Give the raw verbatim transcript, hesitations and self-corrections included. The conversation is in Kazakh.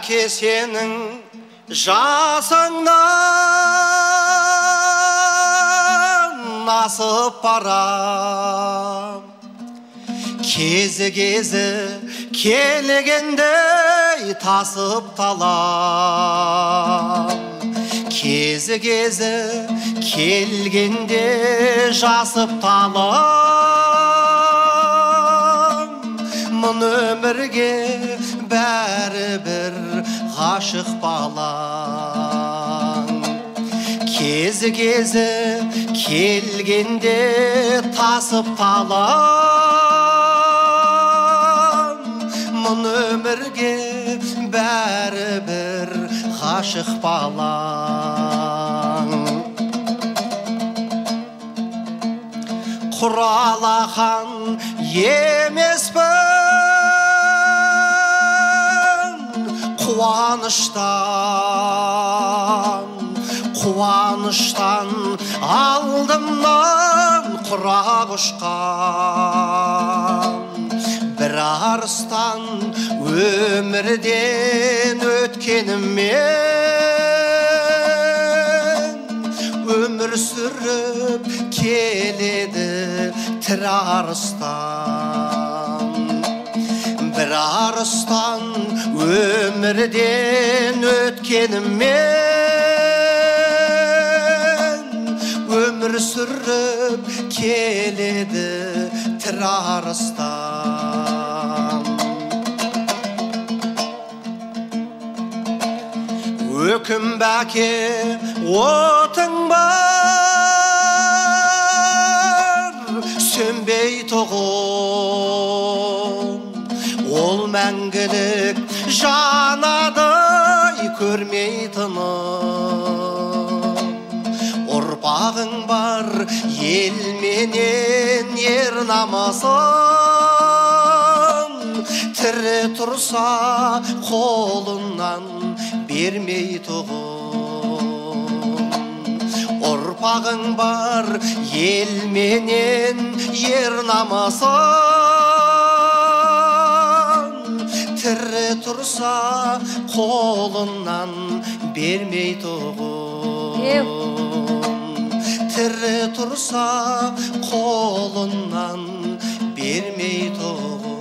бәке сенің жасыңнан асып барам, кезі кезі келгенде тасып талам, кезі кезі келгенде жасып талам. Мұн өмірге бәрібір ғашық балаң, кезі кезі келгенде тасып талам. Мұн өмірге бәрібір ғашық балаң. Құралақан емеспін қуаныштан, қуаныштан алдымнан құрақ ұшқан. Бір арыстан өмірден өткеніммен, өмір сүріп келеді тірі арыстан. Бір арыстан өмірден өткеніммен, өмір сүріп келеді тірі арыстан. Өкім бәке отың бар, сөнбей тұғын, ол мәңгілік жанадай көрмей тыным. Ұрпағың бар елменен ер намысын, тірі тұрса қолынан бермей тұғын. Ұрпағың бар елменен ер намысын, тірі тұрса қолынан бермей тұғын. Тірі тұрса қолынан бермей тұғын.